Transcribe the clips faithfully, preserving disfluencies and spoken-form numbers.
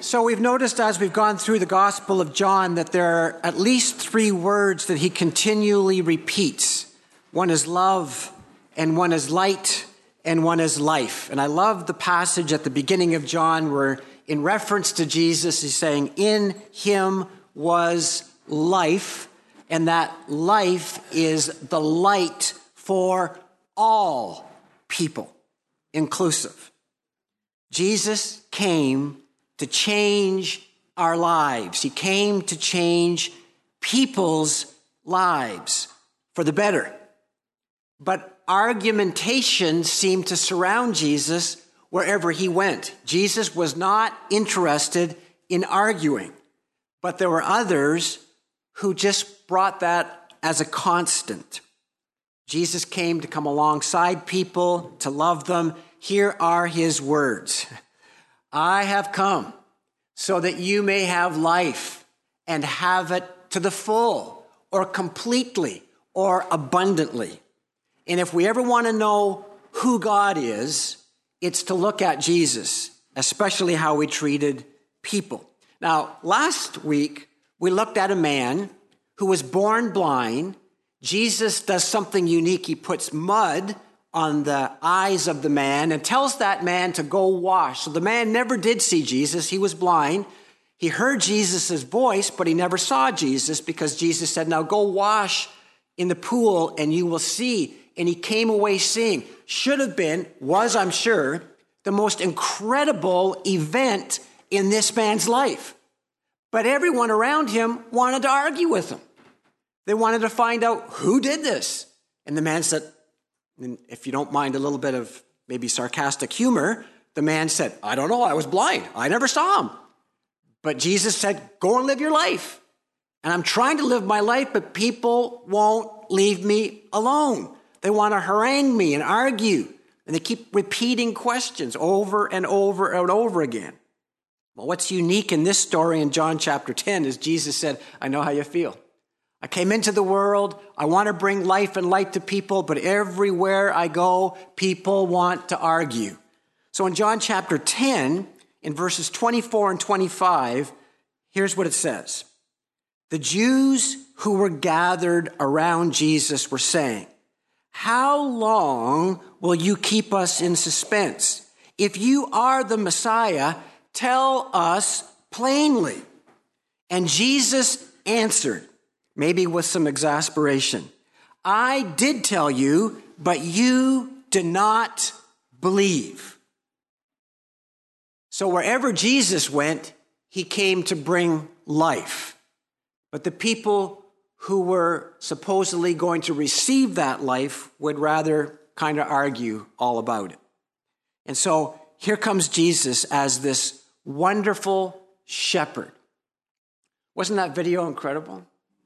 So we've noticed as we've gone through the Gospel of John that there are at least three words that he continually repeats. One is love, and one is light, and one is life. And I love the passage at the beginning of John where, in reference to Jesus, he's saying, in him was life, and that life is the light for all people, inclusive. Jesus came to change our lives. He came to change people's lives for the better. But argumentation seemed to surround Jesus wherever he went. Jesus was not interested in arguing, but there were others who just brought that as a constant. Jesus came to come alongside people, to love them. Here are his words. I have come so that you may have life and have it to the full or completely or abundantly. And if we ever want to know who God is, it's to look at Jesus, especially how he treated people. Now, last week, we looked at a man who was born blind. Jesus does something unique. He puts mud on the eyes of the man and tells that man to go wash. So the man never did see Jesus. He was blind. He heard Jesus' voice, but he never saw Jesus because Jesus said, now go wash in the pool and you will see. And he came away seeing. Should have been, was I'm sure, the most incredible event in this man's life. But everyone around him wanted to argue with him. They wanted to find out who did this. And the man said, and if you don't mind a little bit of maybe sarcastic humor, the man said, I don't know, I was blind. I never saw him. But Jesus said, go and live your life. And I'm trying to live my life, but people won't leave me alone. They want to harangue me and argue. And they keep repeating questions over and over and over again. Well, what's unique in this story in John chapter ten is Jesus said, I know how you feel. I came into the world. I want to bring life and light to people, but everywhere I go, people want to argue. So in John chapter ten, in verses twenty-four and twenty-five, here's what it says. The Jews who were gathered around Jesus were saying, how long will you keep us in suspense? If you are the Messiah, tell us plainly. And Jesus answered, maybe with some exasperation, I did tell you, but you do not believe. So wherever Jesus went, he came to bring life. But the people who were supposedly going to receive that life would rather kind of argue all about it. And so here comes Jesus as this wonderful shepherd. Wasn't that video incredible?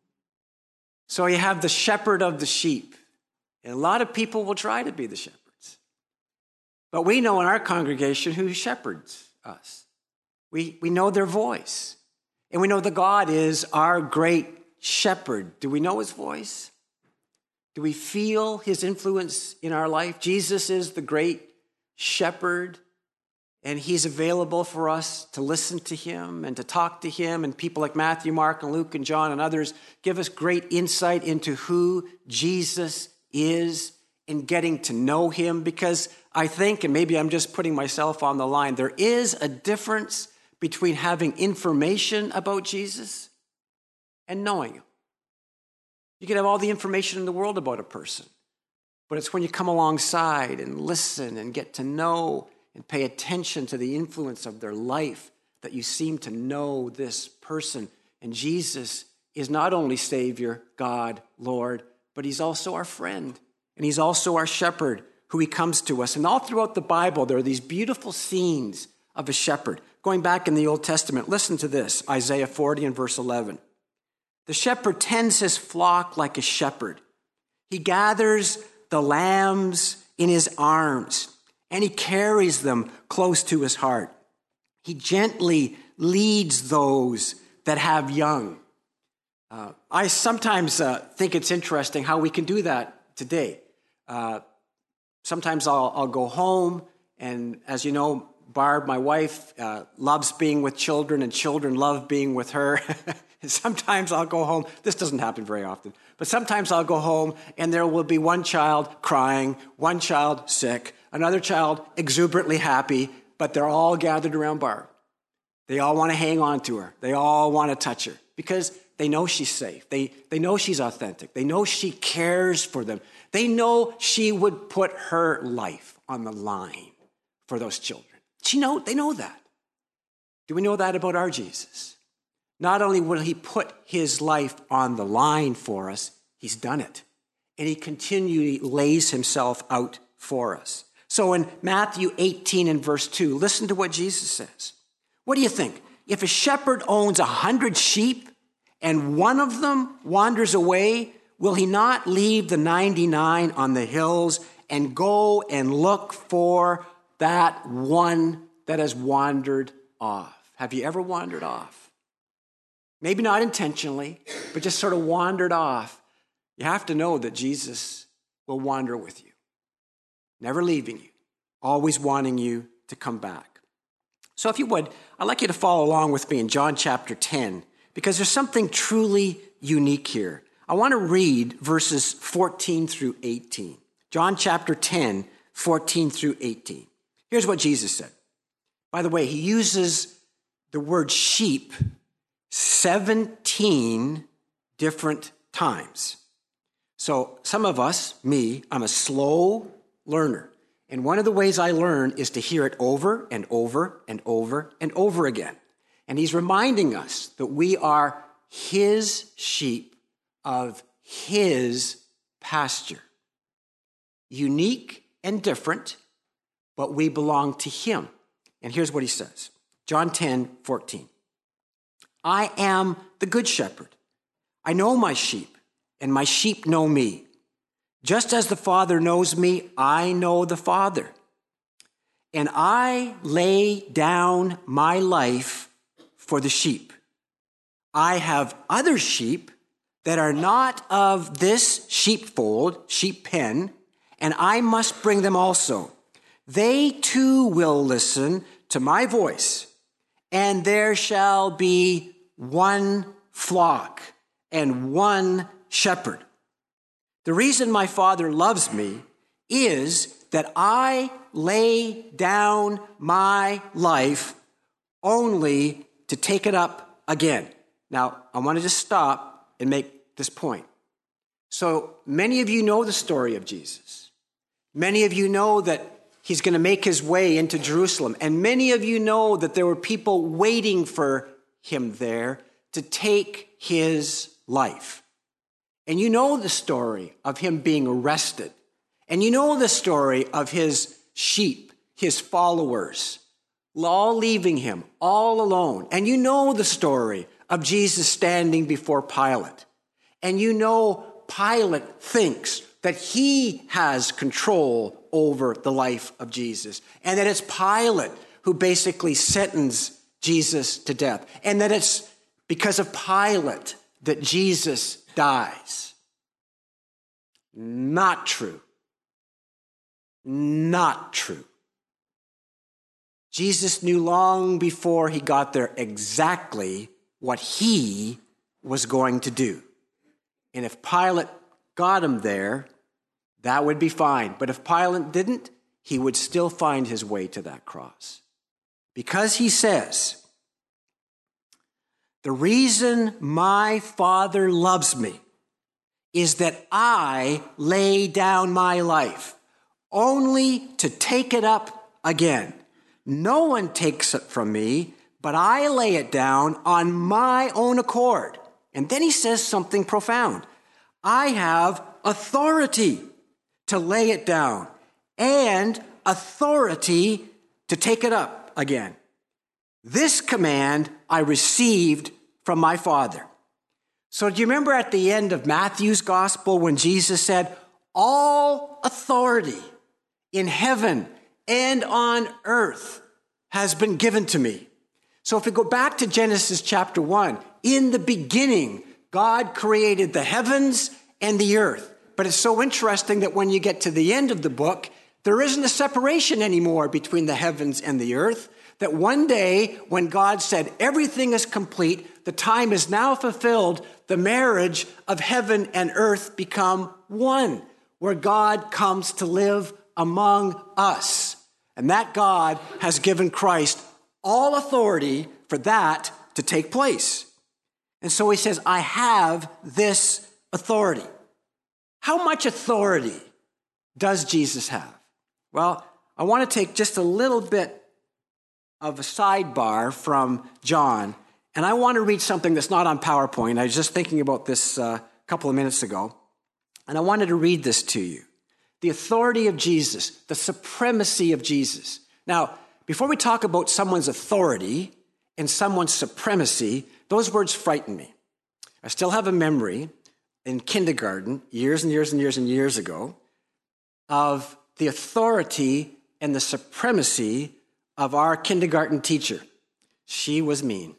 So you have the shepherd of the sheep. And a lot of people will try to be the shepherds. But we know in our congregation who shepherds us. We, we know their voice. And we know that God is our great shepherd. Do we know his voice? Do we feel his influence in our life? Jesus is the great shepherd, and he's available for us to listen to him and to talk to him. And people like Matthew, Mark, and Luke, and John, and others give us great insight into who Jesus is in getting to know him. Because I think, and maybe I'm just putting myself on the line, there is a difference between having information about Jesus and knowing him. You can have all the information in the world about a person, but it's when you come alongside and listen and get to know and pay attention to the influence of their life that you seem to know this person. And Jesus is not only Savior, God, Lord, but he's also our friend, and he's also our shepherd who he comes to us. And all throughout the Bible, there are these beautiful scenes of a shepherd. Going back in the Old Testament, listen to this, Isaiah forty and verse eleven. The shepherd tends his flock like a shepherd. He gathers the lambs in his arms, and he carries them close to his heart. He gently leads those that have young. Uh, I sometimes uh, think it's interesting how we can do that today. Uh, sometimes I'll, I'll go home, and as you know, Barb, my wife, uh, loves being with children, and children love being with her. Sometimes I'll go home. This doesn't happen very often. But sometimes I'll go home, and there will be one child crying, one child sick, another child exuberantly happy, but they're all gathered around Barb. They all want to hang on to her. They all want to touch her because they know she's safe. They, they know she's authentic. They know she cares for them. They know she would put her life on the line for those children. She know, they know that. Do we know that about our Jesus? Not only will he put his life on the line for us, he's done it. And he continually lays himself out for us. So in Matthew eighteen and verse two, listen to what Jesus says. What do you think? If a shepherd owns a hundred sheep and one of them wanders away, will he not leave the ninety-nine on the hills and go and look for that one that has wandered off? Have you ever wandered off? Maybe not intentionally, but just sort of wandered off. You have to know that Jesus will wander with you, never leaving you, always wanting you to come back. So if you would, I'd like you to follow along with me in John chapter ten, because there's something truly unique here. I want to read verses fourteen through eighteen. John chapter ten, fourteen through eighteen. Here's what Jesus said. By the way, he uses the word sheep seventeen different times. So some of us, me, I'm a slow learner. And one of the ways I learn is to hear it over and over and over and over again. And he's reminding us that we are his sheep of his pasture. Unique and different, but we belong to him. And here's what he says. John ten, fourteen. I am the good shepherd. I know my sheep, and my sheep know me. Just as the Father knows me, I know the Father. And I lay down my life for the sheep. I have other sheep that are not of this sheepfold, sheep pen, and I must bring them also. They too will listen to my voice, and there shall be one flock and one shepherd. The reason my Father loves me is that I lay down my life only to take it up again. Now, I want to just stop and make this point. So many of you know the story of Jesus. Many of you know that he's going to make his way into Jerusalem. And many of you know that there were people waiting for him there to take his life. And you know the story of him being arrested. And you know the story of his sheep, his followers, all leaving him all alone. And you know the story of Jesus standing before Pilate. And you know Pilate thinks that he has control over the life of Jesus. And that it's Pilate who basically sentenced Jesus to death. And that it's because of Pilate that Jesus dies. Not true. Not true. Jesus knew long before he got there exactly what he was going to do. And if Pilate got him there, that would be fine. But if Pilate didn't, he would still find his way to that cross. Because he says, the reason my Father loves me is that I lay down my life only to take it up again. No one takes it from me, but I lay it down on my own accord. And then he says something profound. I have authority to lay it down and authority to take it up again. This command I received from my Father. So do you remember at the end of Matthew's gospel when Jesus said, all authority in heaven and on earth has been given to me. So if we go back to Genesis chapter one, in the beginning, God created the heavens and the earth. But it's so interesting that when you get to the end of the book, There isn't a separation anymore between the heavens and the earth. That one day, when God said everything is complete, the time is now fulfilled, the marriage of heaven and earth become one, where God comes to live among us. And that God has given Christ all authority for that to take place. And so he says, I have this authority. How much authority does Jesus have? Well, I want to take just a little bit of a sidebar from John, and I want to read something that's not on PowerPoint. I was just thinking about this uh, a couple of minutes ago, and I wanted to read this to you. The authority of Jesus, the supremacy of Jesus. Now, before we talk about someone's authority and someone's supremacy, those words frighten me. I still have a memory in kindergarten, years and years and years and years ago, of the authority and the supremacy of our kindergarten teacher. She was mean.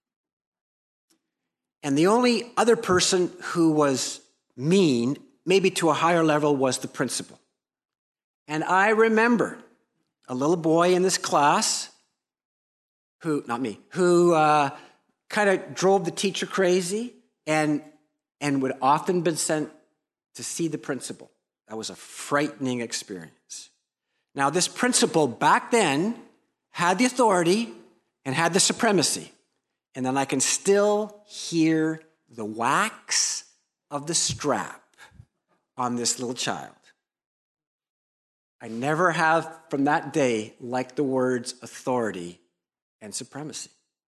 And the only other person who was mean, maybe to a higher level, was the principal. And I remember a little boy in this class who, not me, who uh, kind of drove the teacher crazy and, and would often been sent to see the principal. That was a frightening experience. Now, this principal back then had the authority and had the supremacy. And then I can still hear the wax of the strap on this little child. I never have from that day liked the words authority and supremacy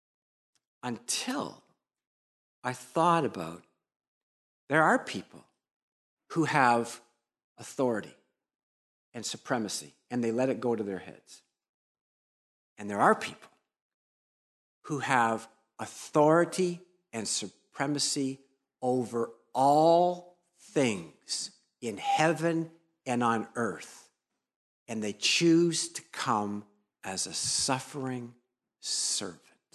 until I thought about there are people who have authority and supremacy and they let it go to their heads. And there are people who have authority and supremacy over all things in heaven and on earth. And they choose to come as a suffering servant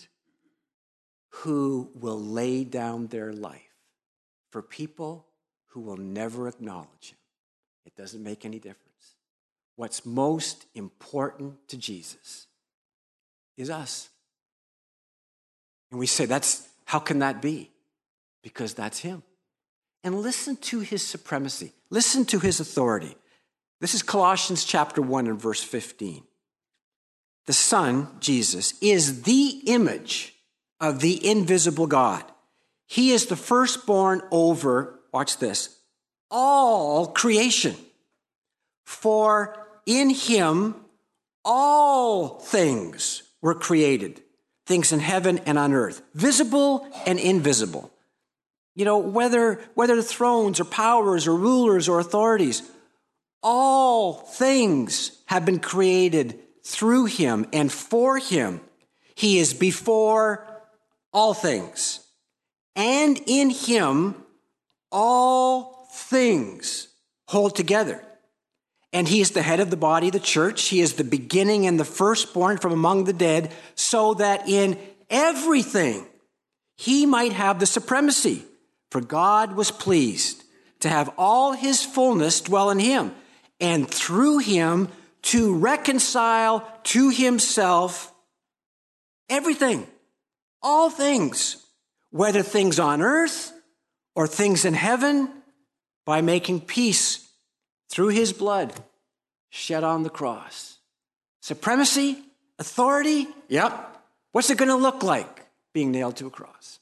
who will lay down their life for people who will never acknowledge him. It doesn't make any difference. What's most important to Jesus is us. And we say, that's how can that be? Because that's him. And listen to his supremacy. Listen to his authority. This is Colossians chapter one and verse fifteen. The Son, Jesus, is the image of the invisible God. He is the firstborn over, watch this, all creation. For in him all things were created, things in heaven and on earth, visible and invisible. You know, whether, whether thrones or powers or rulers or authorities, all things have been created through him and for him. He is before all things. And in him, all things hold together. And he is the head of the body, the church. He is the beginning and the firstborn from among the dead, so that in everything he might have the supremacy. For God was pleased to have all his fullness dwell in him, and through him to reconcile to himself everything, all things, whether things on earth or things in heaven, by making peace through his blood shed on the cross. Supremacy, authority, yep. What's it going to look like being nailed to a cross?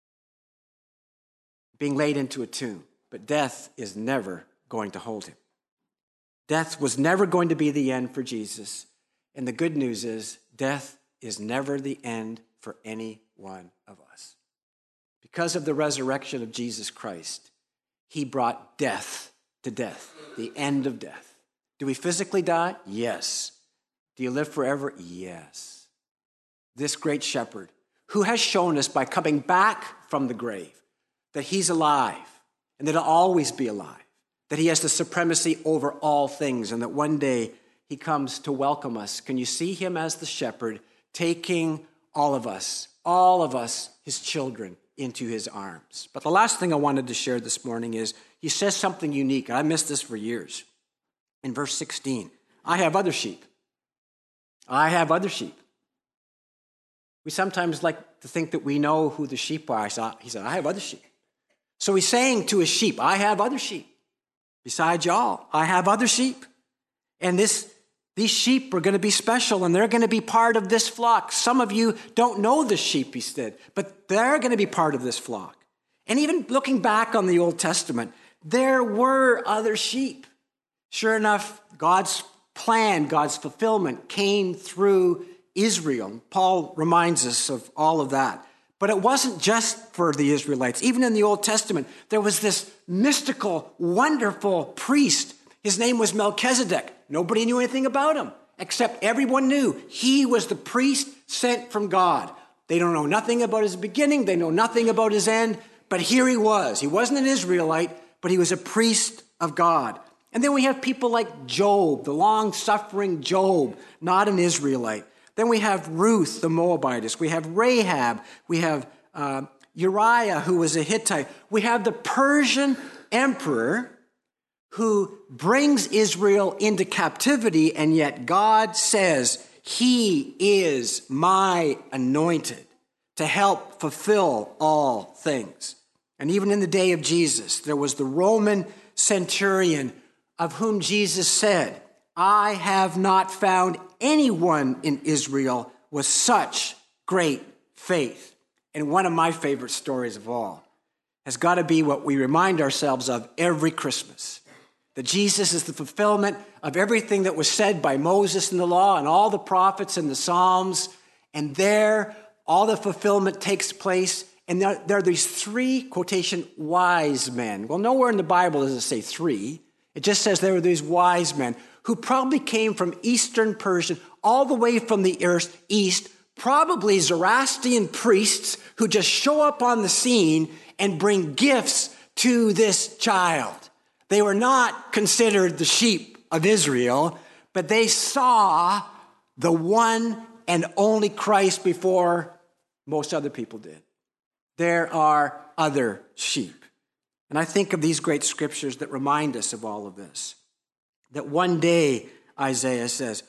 Being laid into a tomb. But death is never going to hold him. Death was never going to be the end for Jesus. And the good news is death is never the end for any one of us. Because of the resurrection of Jesus Christ, he brought death to death, the end of death. Do we physically die? Yes. Do you live forever? Yes. This great shepherd, who has shown us by coming back from the grave that he's alive and that he'll always be alive, that he has the supremacy over all things, and that one day he comes to welcome us. Can you see him as the shepherd taking all of us, all of us, his children, into his arms? But the last thing I wanted to share this morning is he says something unique. I missed this for years. In verse sixteen, I have other sheep. I have other sheep. We sometimes like to think that we know who the sheep are. He said, I have other sheep. So he's saying to his sheep, I have other sheep. Besides y'all, I have other sheep. And this, these sheep are going to be special, and they're going to be part of this flock. Some of you don't know the sheep, he said, but they're going to be part of this flock. And even looking back on the Old Testament, there were other sheep. Sure enough, God's plan, God's fulfillment came through Israel. Paul reminds us of all of that. But it wasn't just for the Israelites. Even in the Old Testament, there was this mystical, wonderful priest. His name was Melchizedek. Nobody knew anything about him, except everyone knew he was the priest sent from God. They don't know nothing about his beginning. They know nothing about his end. But here he was. He wasn't an Israelite, but he was a priest of God. And then we have people like Job, the long-suffering Job, not an Israelite. Then we have Ruth, the Moabitess. We have Rahab. We have uh, Uriah, who was a Hittite. We have the Persian emperor who brings Israel into captivity, and yet God says, he is my anointed to help fulfill all things. And even in the day of Jesus, there was the Roman centurion of whom Jesus said, I have not found anyone in Israel with such great faith. And one of my favorite stories of all has got to be what we remind ourselves of every Christmas. That Jesus is the fulfillment of everything that was said by Moses in the law and all the prophets in the Psalms. And there, all the fulfillment takes place. And there, there are these three, quotation, wise men. Well, nowhere in the Bible does it say three. It just says there were these wise men who probably came from Eastern Persia, all the way from the east, probably Zoroastrian priests who just show up on the scene and bring gifts to this child. They were not considered the sheep of Israel, but they saw the one and only Christ before most other people did. There are other sheep. And I think of these great scriptures that remind us of all of this. That one day, Isaiah says,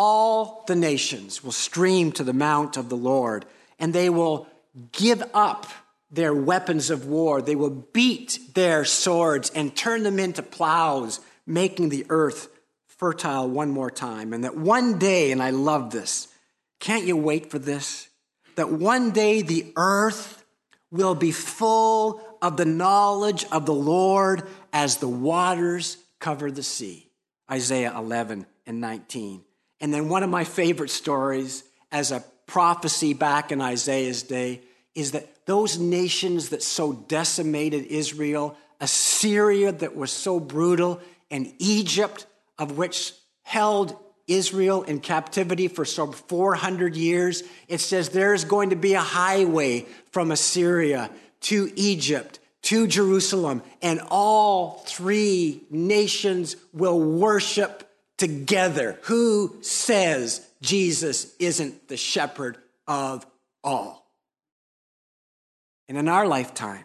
all the nations will stream to the mount of the Lord, and they will give up their weapons of war. They will beat their swords and turn them into plows, making the earth fertile one more time. And that one day, and I love this, can't you wait for this? That one day the earth will be full of the knowledge of the Lord as the waters cover the sea. Isaiah eleven and nineteen. And then one of my favorite stories as a prophecy back in Isaiah's day is that those nations that so decimated Israel, Assyria that was so brutal, and Egypt, of which held Israel in captivity for some four hundred years, it says there's going to be a highway from Assyria to Egypt, to Jerusalem, and all three nations will worship together. Who says Jesus isn't the shepherd of all? And in our lifetime,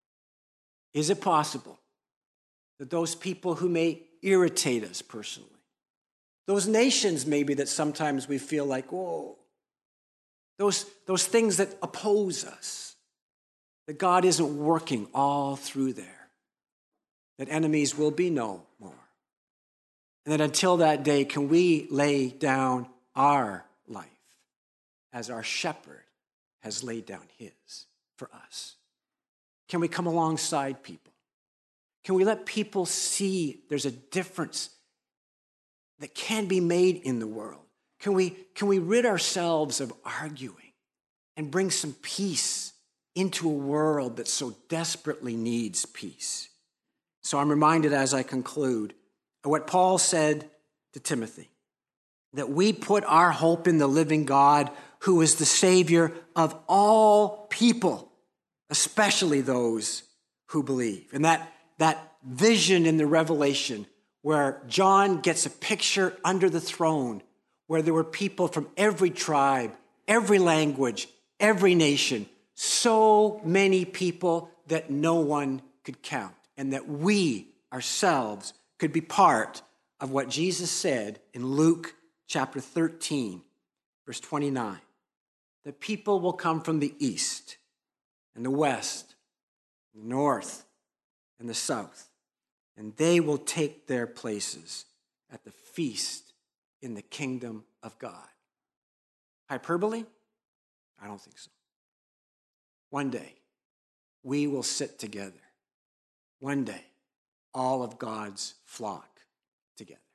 is it possible that those people who may irritate us personally, those nations maybe that sometimes we feel like, whoa, those, those things that oppose us, that God isn't working all through there, that enemies will be no more. And that until that day, can we lay down our life as our shepherd has laid down his for us? Can we come alongside people? Can we let people see there's a difference that can be made in the world? Can we, can we rid ourselves of arguing and bring some peace into a world that so desperately needs peace? So I'm reminded as I conclude of what Paul said to Timothy, that we put our hope in the living God who is the Savior of all people, especially those who believe. And that, that vision in the Revelation where John gets a picture under the throne where there were people from every tribe, every language, every nation, so many people that no one could count, and that we ourselves could be part of what Jesus said in Luke chapter thirteen, verse twenty-nine. The people will come from the east and the west, the north and the south, and they will take their places at the feast in the kingdom of God. Hyperbole? I don't think so. One day, we will sit together. One day, all of God's flock together.